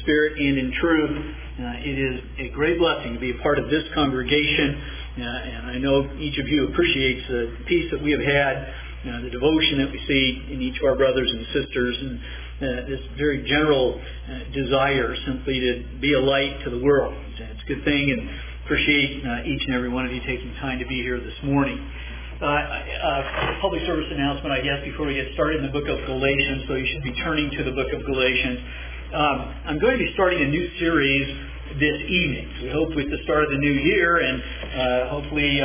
spirit and in truth. It is a great blessing to be a part of this congregation, and I know each of you appreciates the peace that we have had, the devotion that we see in each of our brothers and sisters, and this very general desire simply to be a light to the world. It's a good thing, and appreciate each and every one of you taking time to be here this morning. Public service announcement, I guess, before we get started in the book of Galatians, so you should be turning to the book of Galatians. I'm going to be starting a new series this evening. We hope with the start of the new year and hopefully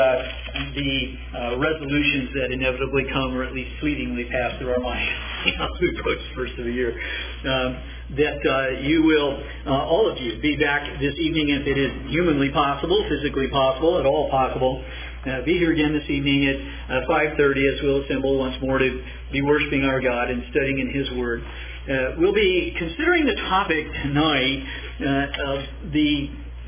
the resolutions that inevitably come, or at least fleetingly pass through our minds as we approach the first of the year, that you will, all of you, be back this evening if it is humanly possible, physically possible, at all possible. Be here again this evening at 5:30 as we'll assemble once more to be worshiping our God and studying in His Word. We'll be considering the topic tonight of the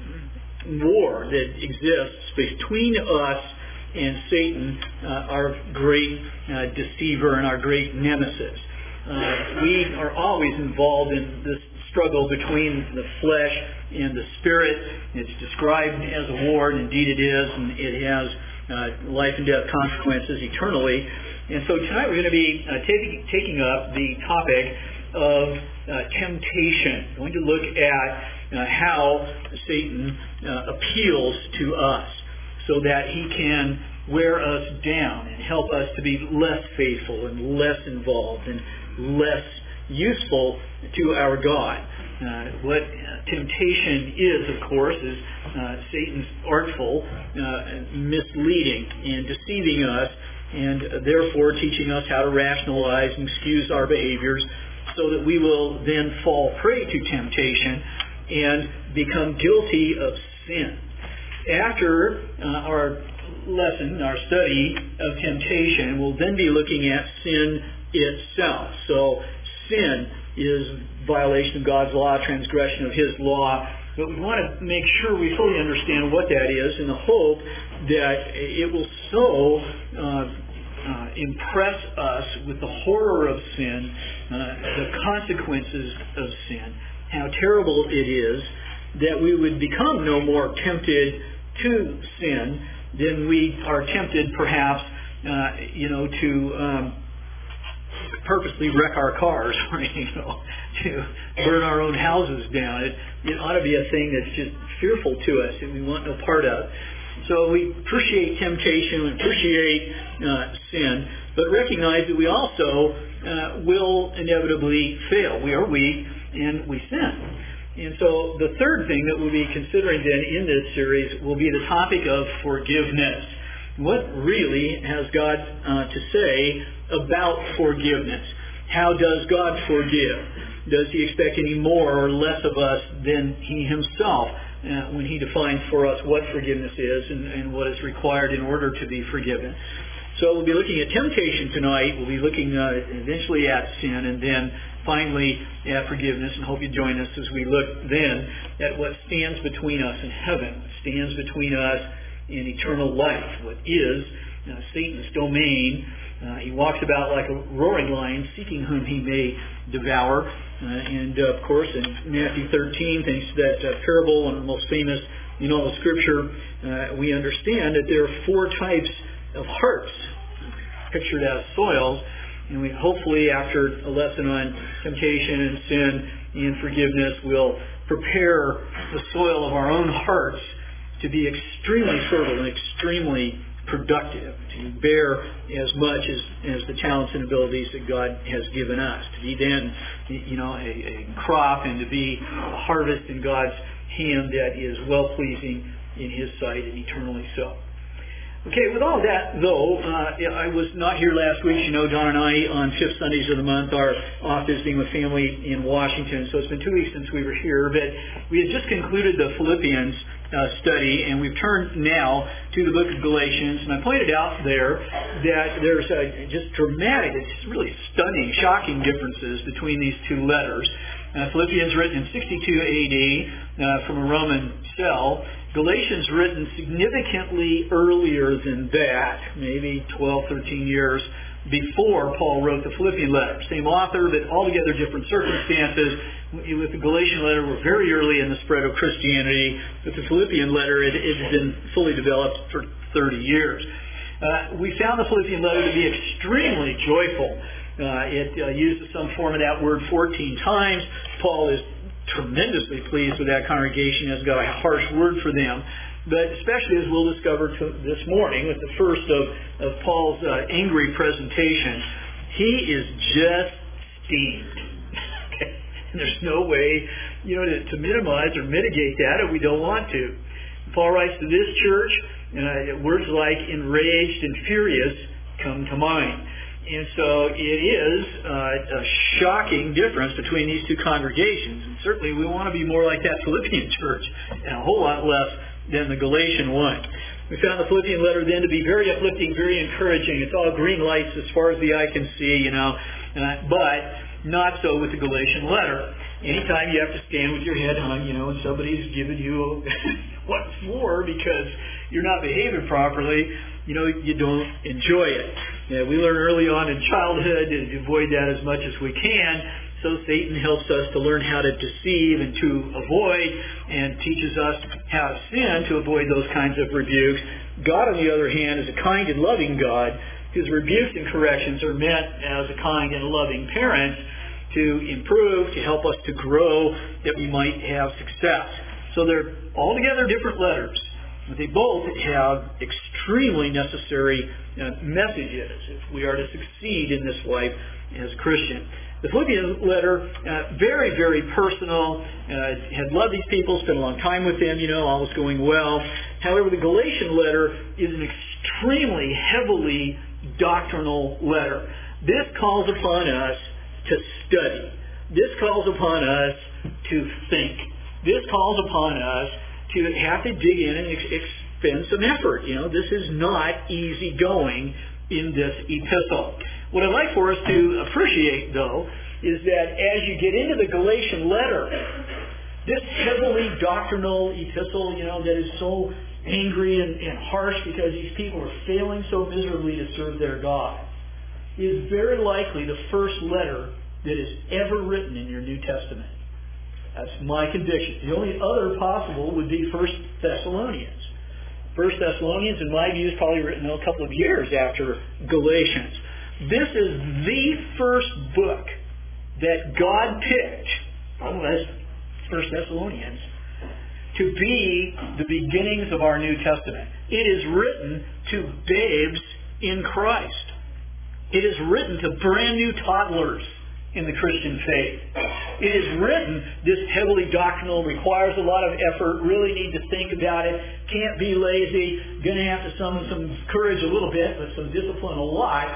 war that exists between us and Satan, our great deceiver and our great nemesis. We are always involved in this struggle between the flesh and the spirit. It's described as a war, and indeed it is, and it has life and death consequences eternally. And so tonight we're going to be taking up the topic of temptation. We're going to look at how Satan appeals to us so that he can wear us down and help us to be less faithful and less involved and less useful to our God. What temptation is, of course, is Satan's artful misleading and deceiving us, and therefore teaching us how to rationalize and excuse our behaviors so that we will then fall prey to temptation and become guilty of sin. After our lesson, our study of temptation, we'll then be looking at sin itself. So sin is violation of God's law, transgression of His law, but we want to make sure we fully understand what that is in the hope that it will so impress us with the horror of sin, the consequences of sin, how terrible it is, that we would become no more tempted to sin than we are tempted perhaps to purposely wreck our cars, or, to burn our own houses down. It ought to be a thing that's just fearful to us and we want no part of. So we appreciate temptation, we appreciate sin, but recognize that we also will inevitably fail. We are weak and we sin. And so the third thing that we'll be considering then in this series will be the topic of forgiveness. What really has God to say about forgiveness? How does God forgive? Does He expect any more or less of us than He Himself when He defines for us what forgiveness is and what is required in order to be forgiven? So we'll be looking at temptation tonight. We'll be looking eventually at sin, and then finally at forgiveness. And hope you join us as we look then at what stands between us and heaven, what stands between us and eternal life, what is Satan's domain. He walks about like a roaring lion, seeking whom he may devour. And of course, in Matthew 13, thanks to that parable, one of the most famous in all of Scripture, we understand that there are four types of hearts pictured as soils. And we hopefully, after a lesson on temptation and sin and forgiveness, will prepare the soil of our own hearts to be extremely fertile and extremely productive, to bear as much as the talents and abilities that God has given us, to be then, a crop and to be a harvest in God's hand that is well-pleasing in His sight and eternally so. Okay, with all that, though, I was not here last week. Don and I, on fifth Sundays of the month, are off visiting with family in Washington, so it's been 2 weeks since we were here. But we had just concluded the Philippians study, and we've turned now to the book of Galatians. And I pointed out there that there's just dramatic, it's really stunning, shocking differences between these two letters. Philippians written in 62 AD from a Roman cell. Galatians written significantly earlier than that, maybe 12, 13 years before Paul wrote the Philippian letter. Same author, but altogether different circumstances. With the Galatian letter, we're very early in the spread of Christianity. With the Philippian letter, it had been fully developed for 30 years. We found the Philippian letter to be extremely joyful. It uses some form of that word 14 times. Paul is tremendously pleased with that congregation, has got a harsh word for them. But especially as we'll discover this morning with the first of Paul's angry presentation, he is just steamed. And there's no way, to minimize or mitigate that if we don't want to. Paul writes to this church, words like enraged and furious come to mind. And so it is a shocking difference between these two congregations. And certainly we want to be more like that Philippian church and a whole lot less than the Galatian one. We found the Philippian letter then to be very uplifting, very encouraging. It's all green lights as far as the eye can see, but not so with the Galatian letter. Anytime you have to stand with your head hung, and somebody's giving you what for because you're not behaving properly, you don't enjoy it. We learn early on in childhood to avoid that as much as we can. So Satan helps us to learn how to deceive and to avoid, and teaches us how to sin to avoid those kinds of rebukes. God, on the other hand, is a kind and loving God whose rebukes and corrections are meant as a kind and loving parent to improve, to help us to grow, that we might have success. So they're altogether different letters, but they both have extremely necessary messages if we are to succeed in this life as a Christian. The Philippian letter, very, very personal. Had loved these people, spent a long time with them, all was going well. However, the Galatian letter is an extremely heavily doctrinal letter. This calls upon us to study. This calls upon us to think. This calls upon us to have to dig in and expend some effort. This is not easy going in this epistle. What I'd like for us to appreciate, though, is that as you get into the Galatian letter, this heavily doctrinal epistle, that is so angry and harsh because these people are failing so miserably to serve their God, is very likely the first letter that is ever written in your New Testament. That's my conviction. The only other possible would be 1 Thessalonians. 1 Thessalonians, in my view, is probably written a couple of years after Galatians. This is the first book that God picked, as 1 Thessalonians, to be the beginnings of our New Testament. It is written to babes in Christ. It is written to brand new toddlers in the Christian faith. It is written, this heavily doctrinal, requires a lot of effort, really need to think about it, can't be lazy, going to have to summon some courage a little bit, but some discipline a lot,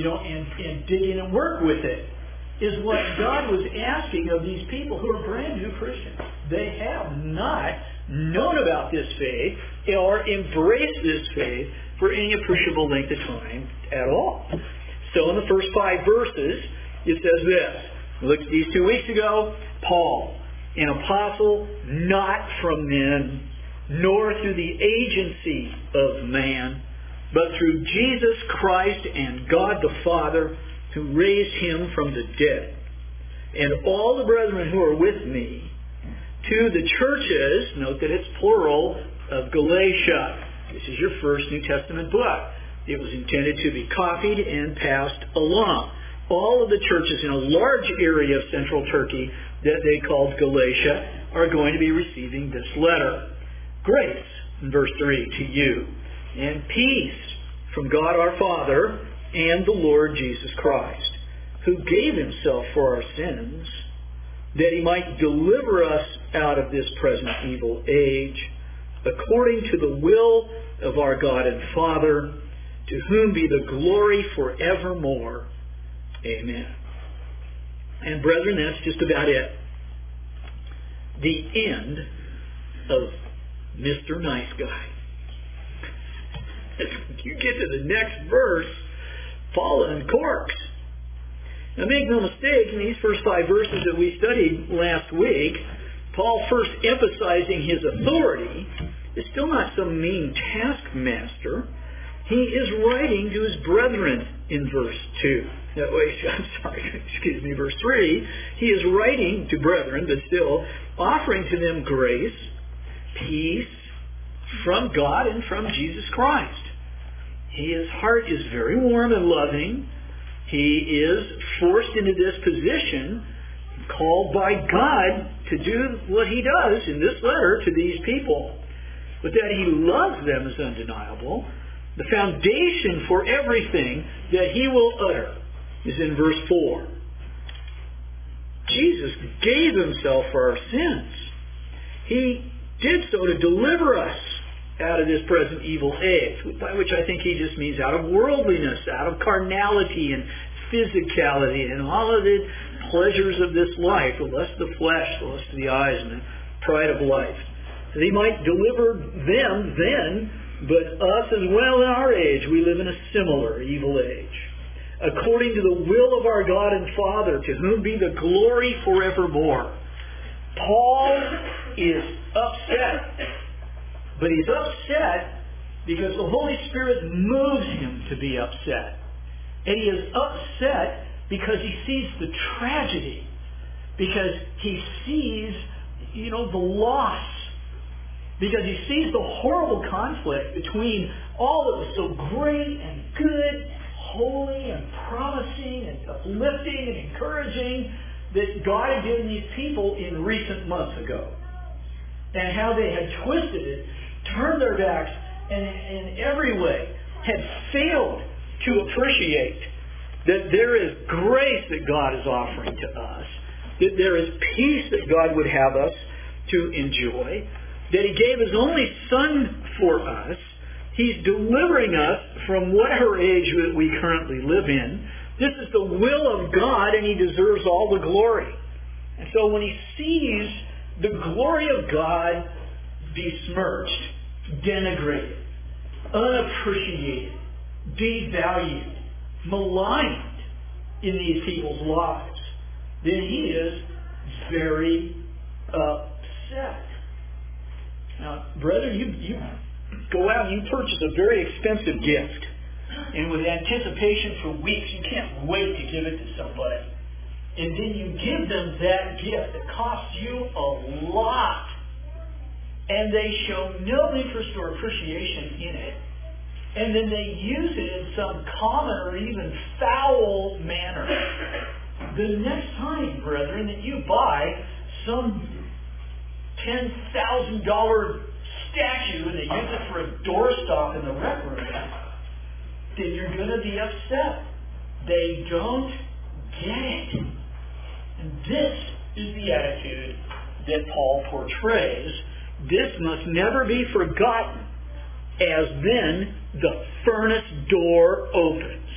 and dig in and work with it, is what God was asking of these people who are brand new Christians. They have not known about this faith or embraced this faith for any appreciable length of time at all. So in the first 5 verses, it says this. We looked at these 2 weeks ago. Paul, an apostle not from men, nor through the agency of man, but through Jesus Christ and God the Father, who raised him from the dead, and all the brethren who are with me, to the churches, note that it's plural, of Galatia. This is your first New Testament book. It was intended to be copied and passed along. All of the churches in a large area of central Turkey that they called Galatia are going to be receiving this letter. Grace, in verse 3, to you, and peace from God our Father and the Lord Jesus Christ, who gave himself for our sins, that he might deliver us out of this present evil age, according to the will of our God and Father, to whom be the glory forevermore. Amen. And brethren, that's just about it. The end of Mr. Nice Guy. You get to the next verse, Paul uncorks. Now make no mistake, in these first 5 verses that we studied last week, Paul first emphasizing his authority is still not some mean taskmaster. he is writing to his brethren in verse 2. Verse 3. He is writing to brethren, but still offering to them grace, peace from God and from Jesus Christ. His heart is very warm and loving. He is forced into this position, called by God to do what he does in this letter to these people. But that he loves them is undeniable. The foundation for everything that he will utter is in verse 4. Jesus gave himself for our sins. He did so to deliver us out of this present evil age, by which I think he just means out of worldliness, out of carnality and physicality and all of the pleasures of this life, the lust of the flesh, the lust of the eyes, and the pride of life. That he might deliver them then, but us as well in our age, we live in a similar evil age. According to the will of our God and Father, to whom be the glory forevermore. Paul is upset. But he's upset because the Holy Spirit moves him to be upset. And he is upset because he sees the tragedy. Because he sees, the loss. Because he sees the horrible conflict between all that was so great and good, holy and promising and uplifting and encouraging that God had given these people in recent months ago. And how they had twisted it, turned their backs, and in every way had failed to appreciate that there is grace that God is offering to us, that there is peace that God would have us to enjoy, that he gave his only Son for us. He's delivering us from whatever age that we currently live in. This is the will of God, and he deserves all the glory. And so when he sees the glory of God besmirched, denigrated, unappreciated, devalued, maligned in these people's lives, then he is very upset. Now, brethren, you go out and you purchase a very expensive gift. And with anticipation for weeks, you can't wait to give it to somebody. And then you give them that gift that costs you a lot. And they show no interest or appreciation in it. And then they use it in some common or even foul manner. The next time, brethren, that you buy some $10,000 statue and they use it for a doorstop in the rec room, then you're going to be upset. They don't get it. And this is the attitude that Paul portrays. This must never be forgotten as then the furnace door opens.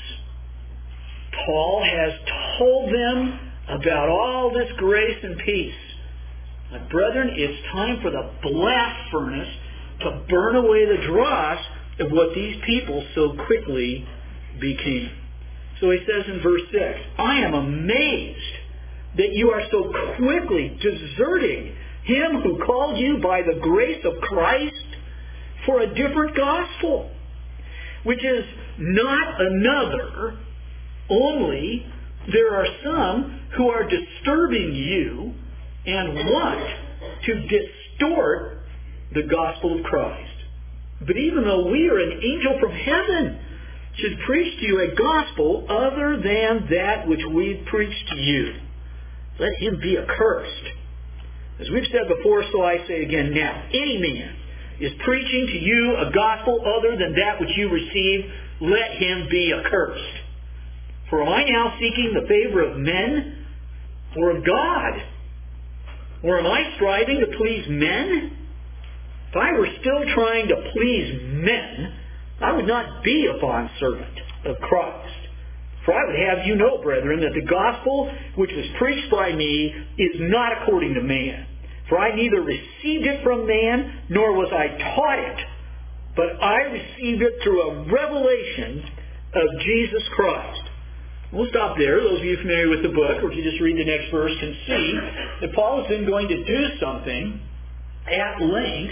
Paul has told them about all this grace and peace. But brethren, it's time for the blast furnace to burn away the dross of what these people so quickly became. So he says in verse 6, I am amazed that you are so quickly deserting him who called you by the grace of Christ for a different gospel, which is not another, only there are some who are disturbing you and want to distort the gospel of Christ. But even though we are an angel from heaven should preach to you a gospel other than that which we preach to you, let him be accursed. As we've said before, so I say again now, any man is preaching to you a gospel other than that which you received, let him be accursed. For am I now seeking the favor of men or of God? Or am I striving to please men? If I were still trying to please men, I would not be a bondservant of Christ. For I would have you know, brethren, that the gospel which was preached by me is not according to man. For I neither received it from man, nor was I taught it, but I received it through a revelation of Jesus Christ. We'll stop there. Those of you familiar with the book, or if you just read the next verse, can see that Paul has been going to do something at length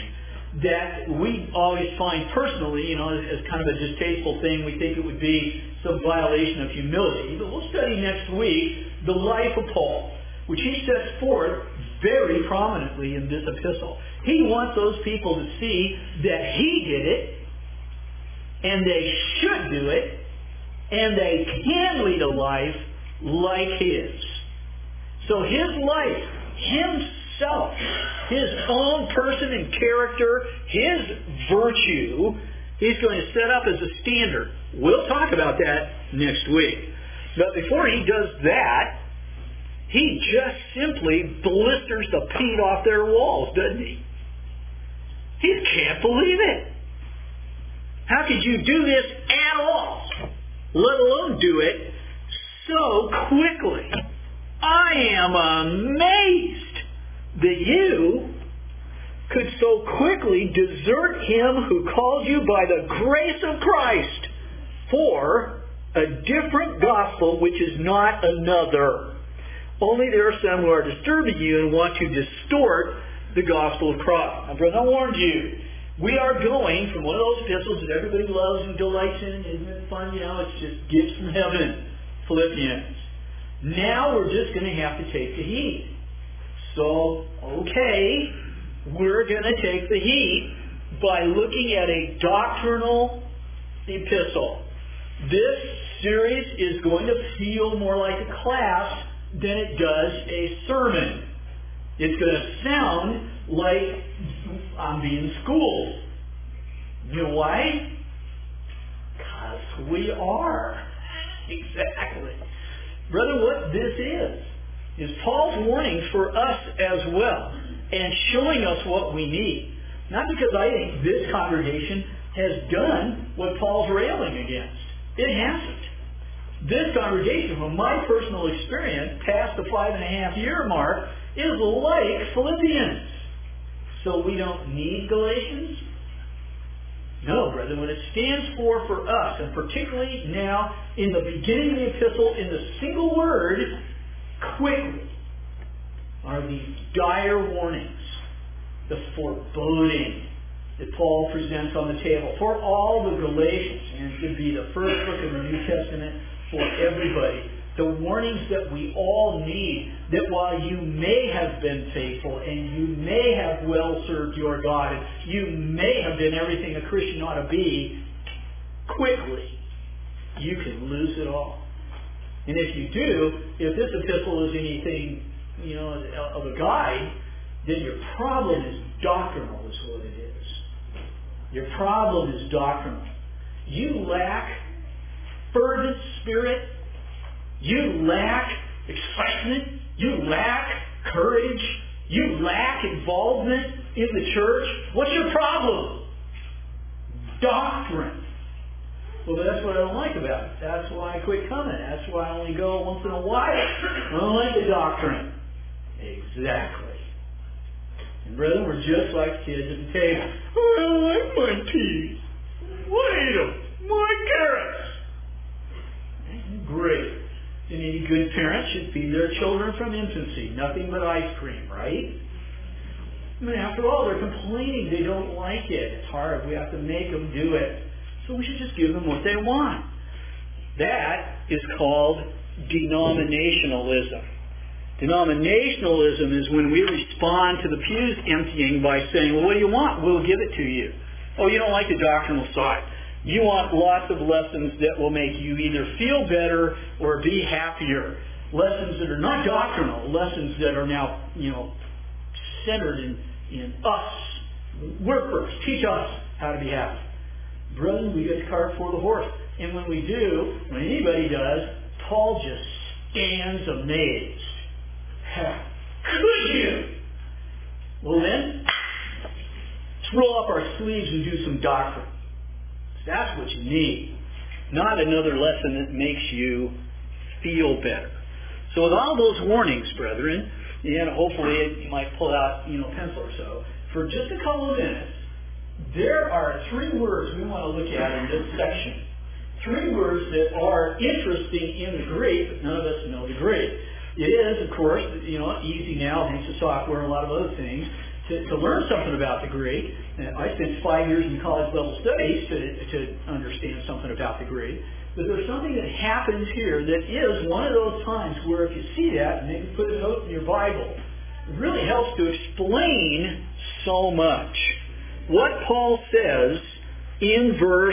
that we always find personally, as kind of a distasteful thing. We think it would be some violation of humility. But we'll study next week the life of Paul, which he sets forth very prominently in this epistle. He wants those people to see that he did it, and they should do it, and they can lead a life like his. So his life, himself, his own person and character, his virtue, he's going to set up as a standard. We'll talk about that next week. But before he does that, he just simply blisters the paint off their walls, doesn't he? He can't believe it. How could you do this at all, let alone do it so quickly? I am amazed that you could so quickly desert him who called you by the grace of Christ for a different gospel which is not another. Only there are some who are disturbing you and want to distort the gospel of Christ. Now, brother, I warned you. We are going from one of those epistles that everybody loves and delights in. Isn't it fun? It's just gifts from heaven. Philippians. Now we're just going to have to take the heat. So, okay, we're going to take the heat by looking at a doctrinal epistle. This series is going to feel more like a class than it does a sermon. It's going to sound like I'm being schooled. You know why? Because we are. Exactly. Brother, what this is Paul's warning for us as well, and showing us what we need. Not because I think this congregation has done what Paul's railing against. It hasn't. This congregation, from my personal experience, past the 5.5-year mark, is like Philippians. So we don't need Galatians? No, brother. What it stands for us, and particularly now in the beginning of the epistle, in the single word, quickly, are these dire warnings, the foreboding that Paul presents on the table for all the Galatians, and it could be the first book of the New Testament for everybody. The warnings that we all need, that while you may have been faithful and you may have well served your God, and you may have been everything a Christian ought to be, quickly you can lose it all. And if you do, if this epistle is anything, of a guide, then your problem is doctrinal, is what it is. Your problem is doctrinal. You lack fervent spirit. You lack excitement. You lack courage. You lack involvement in the church. What's your problem? Doctrine. Well, that's what I don't like about it. That's why I quit coming. That's why I only go once in a while. I don't like the doctrine. Exactly. And brethren, we're just like kids at the table. Oh, I don't like my peas. What ate them? My carrots. Great. And any good parent should feed their children from infancy. Nothing but ice cream, right? I mean, after all, they're complaining they don't like it. It's hard. We have to make them do it. So we should just give them what they want. That is called denominationalism. Denominationalism is when we respond to the pews emptying by saying, well, what do you want? We'll give it to you. Oh, you don't like the doctrinal side. You want lots of lessons that will make you either feel better or be happier. Lessons that are not doctrinal, lessons that are now, centered in us. We're first. Teach us how to be happy. Brethren, we get the cart before the horse. And when we do, when anybody does, Paul just stands amazed. Could you? Well then, let's roll up our sleeves and do some doctrine. That's what you need. Not another lesson that makes you feel better. So with all those warnings, brethren, and hopefully you might pull out, a pencil or so, for just a couple of minutes, there are 3 words we want to look at in this section. 3 words that are interesting in the Greek, but none of us know the Greek. It is, of course, easy now, thanks to software and a lot of other things, to learn something about the Greek. I spent 5 years in college level studies to understand something about the Greek. But there's something that happens here that is one of those times where if you see that, maybe put a note in your Bible, it really helps to explain so much. What Paul says in verse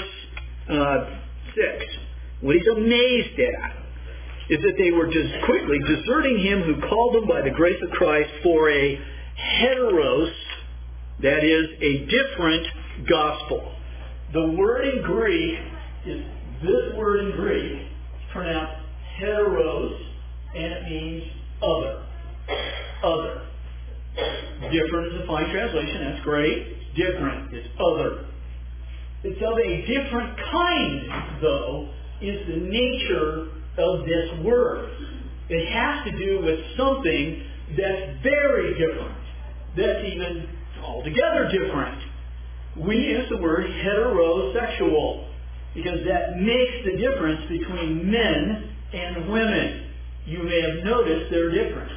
6, what he's amazed at, is that they were just quickly deserting him who called them by the grace of Christ for a heteros, that is, a different gospel. The word in Greek is this word in Greek. It's pronounced heteros, and it means other. Other. Different is a fine translation. That's great. It's different. It's other. It's of a different kind, though, is the nature of this word. It has to do with something that's very different. That's even altogether different. We use the word heterosexual because that makes the difference between men and women. You may have noticed they're different.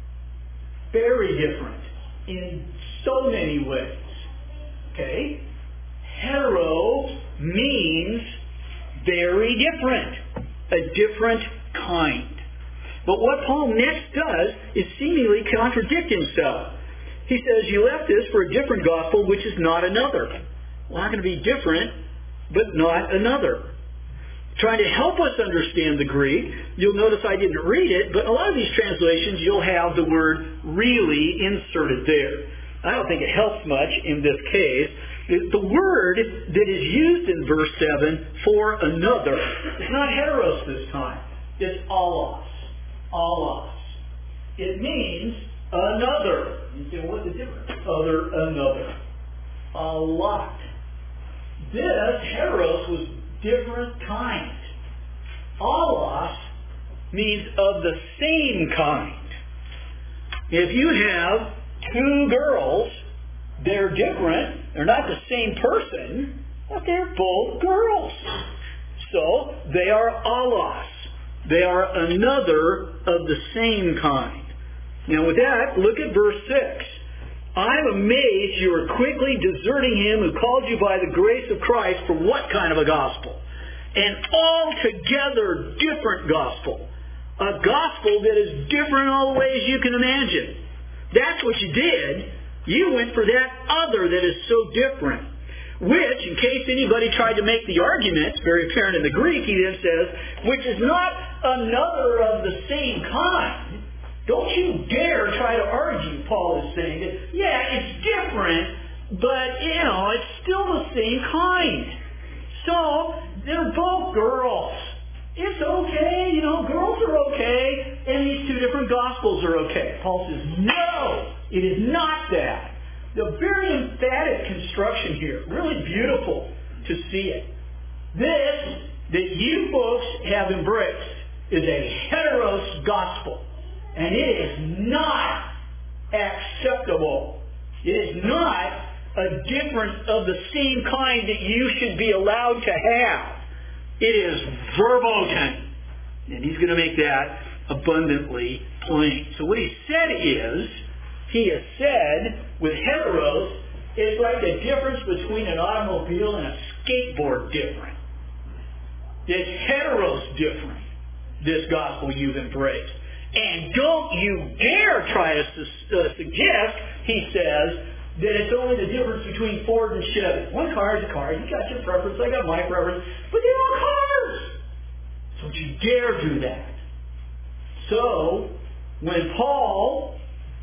Very different in so many ways. Okay? Hetero means very different. A different kind. But what Paul next does is seemingly contradict himself. He says, you left this for a different gospel, which is not another. Well, not going to be different, but not another. Trying to help us understand the Greek, you'll notice I didn't read it, but a lot of these translations, you'll have the word really inserted there. I don't think it helps much in this case. The word that is used in verse 7 for another, it's not heteros this time. It's allos. Allos. It means another. You say, what's the difference? Other, another. A lot. This, heteros, was different kind. Allos means of the same kind. If you have two girls, they're different. They're not the same person, but they're both girls. So, they are allos. They are another of the same kind. Now with that, look at verse 6. I'm amazed you are quickly deserting him who called you by the grace of Christ for what kind of a gospel? An altogether different gospel. A gospel that is different in all the ways you can imagine. That's what you did. You went for that other that is so different. Which, in case anybody tried to make the argument, it's very apparent in the Greek, he then says, which is not another of the same kind. Don't you dare try to argue, Paul is saying, that, yeah, it's different, but, it's still the same kind. So, they're both girls. It's okay, girls are okay, and these two different gospels are okay. Paul says, no, it is not that. The very emphatic construction here, really beautiful to see it. This that you folks have embraced is a heteros gospel. And it is not acceptable. It is not a difference of the same kind that you should be allowed to have. It is verboten. And he's going to make that abundantly plain. So what he said is, he has said, with heteros, it's like the difference between an automobile and a skateboard different. It's heteros different, this gospel you've embraced. And don't you dare try to suggest, he says, that it's only the difference between Ford and Chevy. One car is a car. You got your preference. I got my preference. But they're all cars. Don't you dare do that. So, when Paul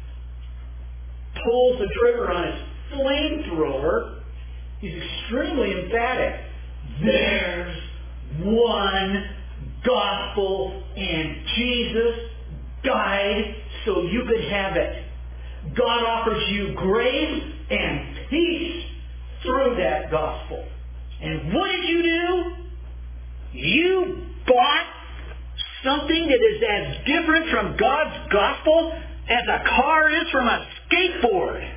pulls the trigger on his flamethrower, he's extremely emphatic. There's one gospel, and Jesus died so you could have it. God offers you grace and peace through that gospel. And what did you do? You bought something that is as different from God's gospel as a car is from a skateboard.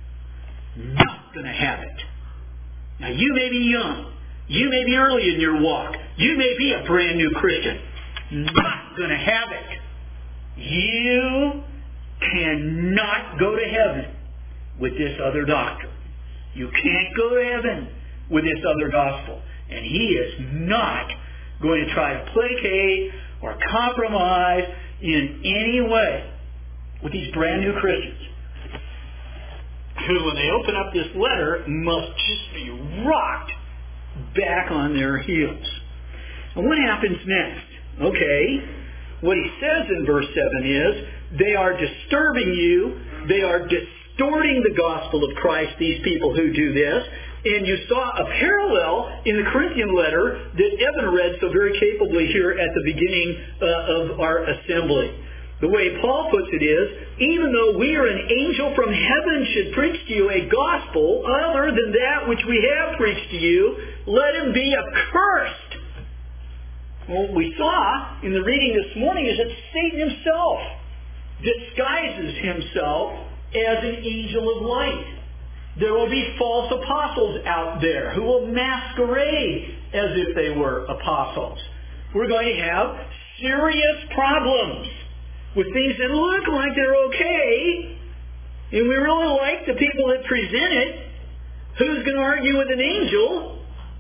Not going to have it. Now you may be young. You may be early in your walk. You may be a brand new Christian. Not going to have it. You cannot go to heaven with this other doctrine. You can't go to heaven with this other gospel. And he is not going to try to placate or compromise in any way with these brand new Christians who, when they open up this letter, must just be rocked back on their heels. And what happens next? Okay, what he says in verse 7 is, they are disturbing you, they are distorting the gospel of Christ, these people who do this. And you saw a parallel in the Corinthian letter that Evan read so very capably here at the beginning of our assembly. The way Paul puts it is, even though we are an angel from heaven should preach to you a gospel other than that which we have preached to you, let him be accursed. Well, what we saw in the reading this morning is that Satan himself disguises himself as an angel of light. There will be false apostles out there who will masquerade as if they were apostles. We're going to have serious problems with things that look like they're okay, and we really like the people that present it. Who's going to argue with an angel?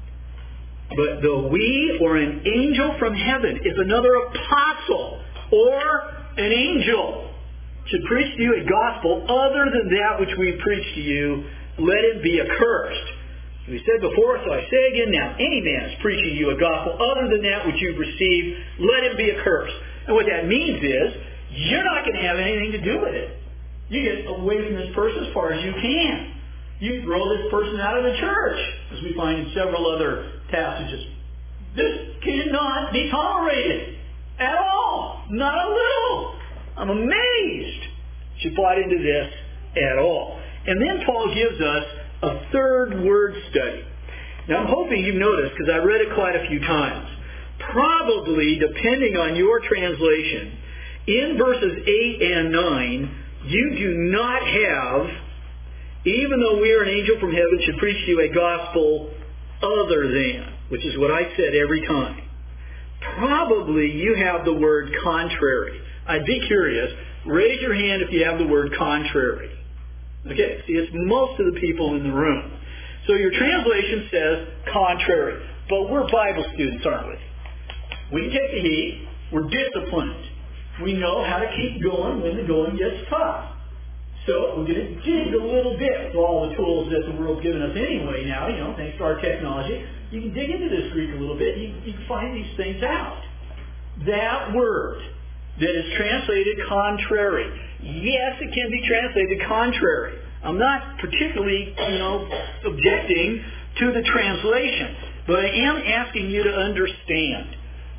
But though we or an angel from heaven, if another apostle or an angel should preach to you a gospel other than that which we preach to you, let him be accursed. We said before, so I say again now, any man is preaching to you a gospel other than that which you've received, let him be accursed. And what that means is, you're not going to have anything to do with it. You get away from this person as far as you can. You throw this person out of the church, as we find in several other passages. This cannot be tolerated at all. Not a little. I'm amazed she bought into this at all. And then Paul gives us a third word study. Now I'm hoping you've noticed, because I read it quite a few times. Probably, depending on your translation, in verses 8 and 9, you do not have, even though we are an angel from heaven should preach to you a gospel other than, which is what I said every time. Probably you have the word contrary. I'd be curious. Raise your hand if you have the word contrary. Okay, see, it's most of the people in the room. So your translation says contrary. But we're Bible students, aren't we? We can take the heat. We're disciplined. We know how to keep going when the going gets tough. So we're going to dig a little bit with all the tools that the world's given us anyway now, thanks to our technology. You can dig into this Greek a little bit. You can find these things out. That word that is translated contrary. Yes, it can be translated contrary. I'm not particularly, objecting to the translation. But I am asking you to understand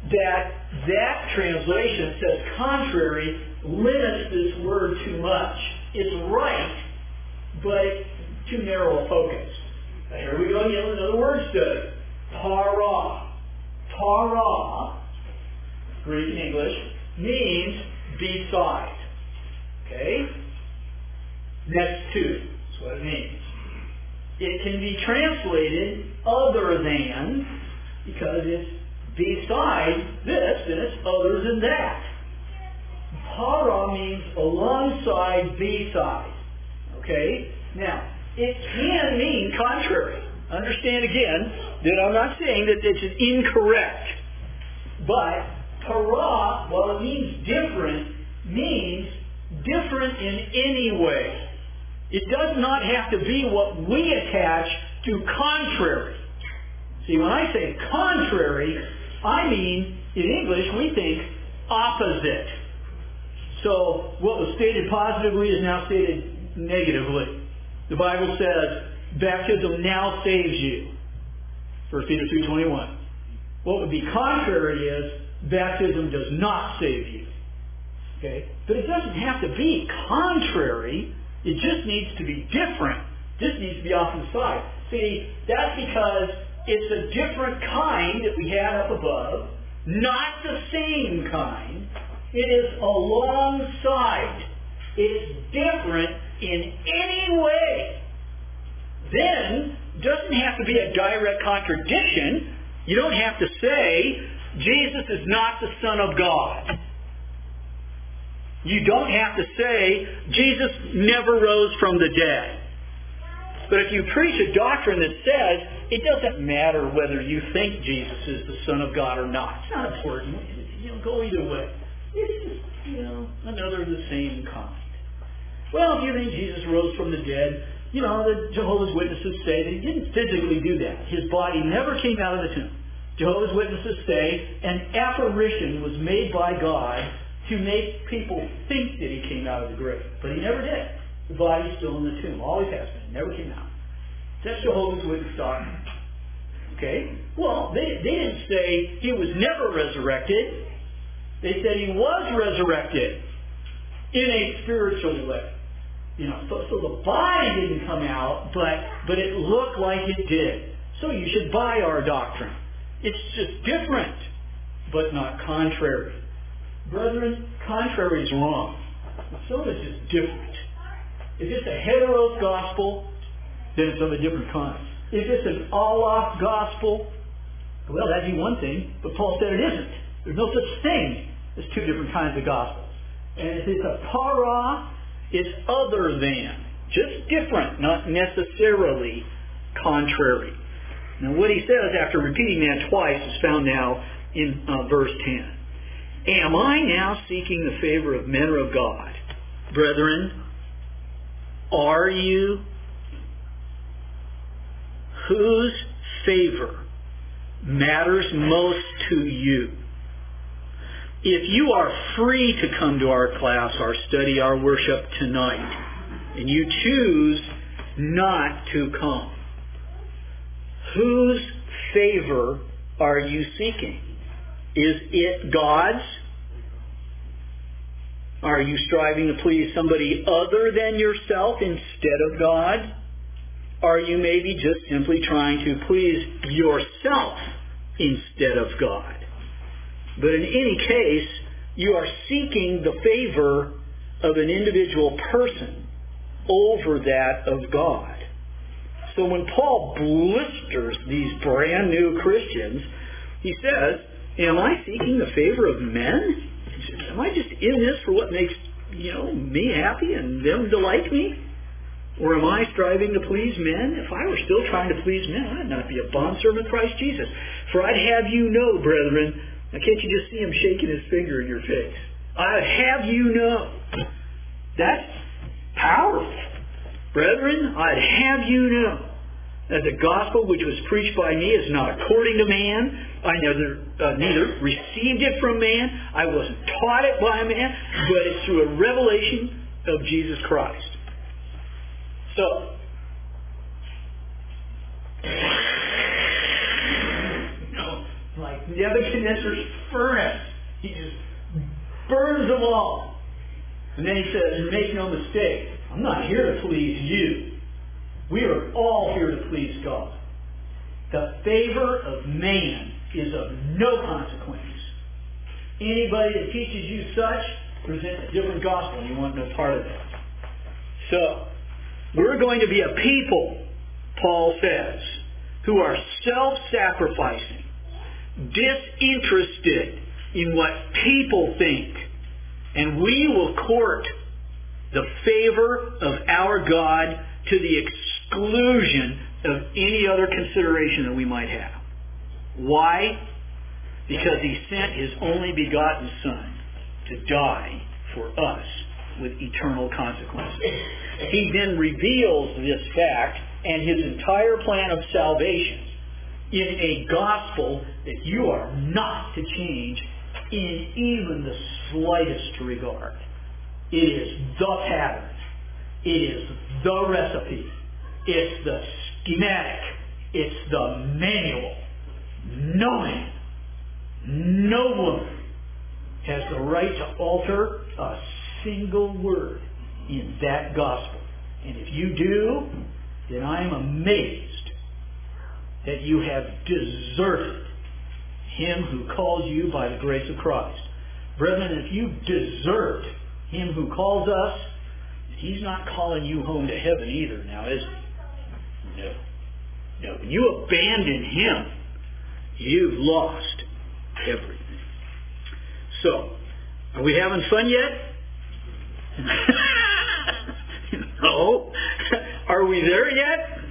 that translation says contrary limits this word too much. It's right, but too narrow a focus. Now here we go again with another word study. Para. Para, Greek and English, means beside. Okay? Next to. That's what it means. It can be translated other than, because it's beside this, and it's other than that. Para means alongside, beside. Okay? Now, it can mean contrary. Understand again that I'm not saying that it's incorrect. But para, while it means different in any way. It does not have to be what we attach to contrary. See, when I say contrary, I mean, in English, we think opposite. So what was stated positively is now stated negatively. The Bible says, baptism now saves you. 1 Peter 2:21. What would be contrary is, baptism does not save you. Okay? But it doesn't have to be contrary. It just needs to be different. Just needs to be off to the side. See, that's because it's a different kind that we had up above, not the same kind. It is alongside. It's different in any way. Then, doesn't have to be a direct contradiction. You don't have to say, Jesus is not the Son of God. You don't have to say, Jesus never rose from the dead. But if you preach a doctrine that says it doesn't matter whether you think Jesus is the Son of God or not, it's not important. Go either way. It's just, another of the same kind. Well, if you think Jesus rose from the dead, the Jehovah's Witnesses say that he didn't physically do that. His body never came out of the tomb. Jehovah's Witnesses say an apparition was made by God to make people think that he came out of the grave. But he never did. The body's still in the tomb. Always has been. Never came out. That's Jehovah's Witness doctrine. Okay? Well, they didn't say he was never resurrected. They said he was resurrected in a spiritual way. So the body didn't come out, but it looked like it did. So you should buy our doctrine. It's just different, but not contrary. Brethren, contrary is wrong. So is just different. If it's a heteros gospel, then it's of a different kind. If it's an allos gospel, well, that'd be one thing, but Paul said it isn't. There's no such thing as two different kinds of gospels. And if it's a para, it's other than. Just different, not necessarily contrary. Now what he says after repeating that twice is found now in verse 10. Am I now seeking the favor of men or of God? Brethren, are you? Whose favor matters most to you? If you are free to come to our class, our study, our worship tonight, and you choose not to come, whose favor are you seeking? Is it God's? Are you striving to please somebody other than yourself instead of God? Are you maybe just simply trying to please yourself instead of God? But in any case, you are seeking the favor of an individual person over that of God. So when Paul blisters these brand new Christians, he says, am I seeking the favor of men? Am I just in this for what makes, me happy and them to like me? Or am I striving to please men? If I were still trying to please men, I'd not be a bondservant of Christ Jesus. For I'd have you know, brethren, now can't you just see him shaking his finger in your face? I'd have you know. That's powerful. Brethren, I'd have you know that the gospel which was preached by me is not according to man. I neither received it from man. I wasn't taught it by a man, but it's through a revelation of Jesus Christ. So, like Nebuchadnezzar's furnace, he just burns them all. And then he says, make no mistake, I'm not here to please you. We are all here to please God. The favor of man is of no consequence. Anybody that teaches you such presents a different gospel, and you want no part of that. So, we're going to be a people, Paul says, who are self-sacrificing, disinterested in what people think, and we will court the favor of our God to the exclusion of any other consideration that we might have. Why? Because he sent his only begotten Son to die for us with eternal consequences. He then reveals this fact and his entire plan of salvation in a gospel that you are not to change in even the slightest regard. It is the pattern. It is the recipe. It's the schematic. It's the manual. No man, no woman has the right to alter a single word in that gospel. And if you do, then I am amazed that you have deserted him who calls you by the grace of Christ. Brethren, if you desert him who calls us, he's not calling you home to heaven either now, is he? No. When you abandon him, you've lost everything. So, are we having fun yet? No. Are we there yet?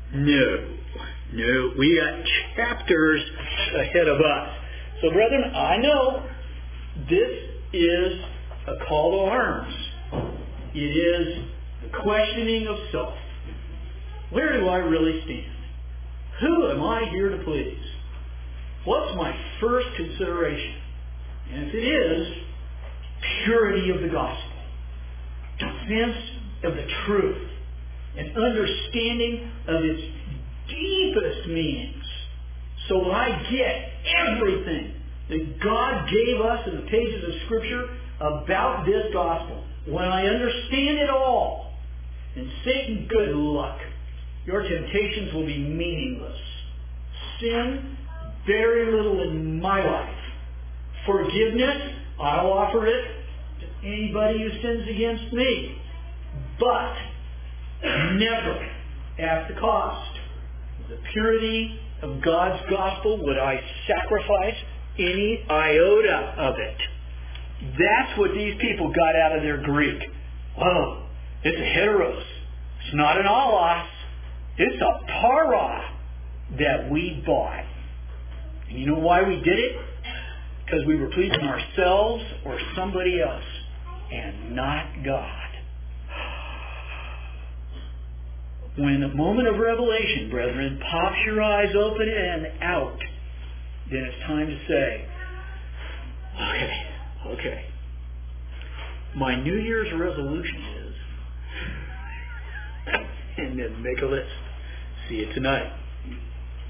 No. We got chapters ahead of us. So, brethren, I know this is a call to arms. It is the questioning of self. Where do I really stand? Who am I here to please? What's my first consideration? And if it is, purity of the gospel, defense of the truth, and understanding of its deepest meanings, so that I get everything that God gave us in the pages of Scripture about this gospel. When I understand it all, and Satan, good luck. Your temptations will be meaningless. Sin, very little in my life. Forgiveness, I'll offer it to anybody who sins against me. But never at the cost of the purity of God's gospel would I sacrifice any iota of it. That's what these people got out of their Greek. Oh, it's a heteros. It's not an allos. It's a para that we bought. And you know why we did it? Because we were pleasing ourselves or somebody else, and not God. When the moment of revelation, brethren, pops your eyes open and out, then it's time to say, okay. My New Year's resolution is, and then make a list. See you tonight.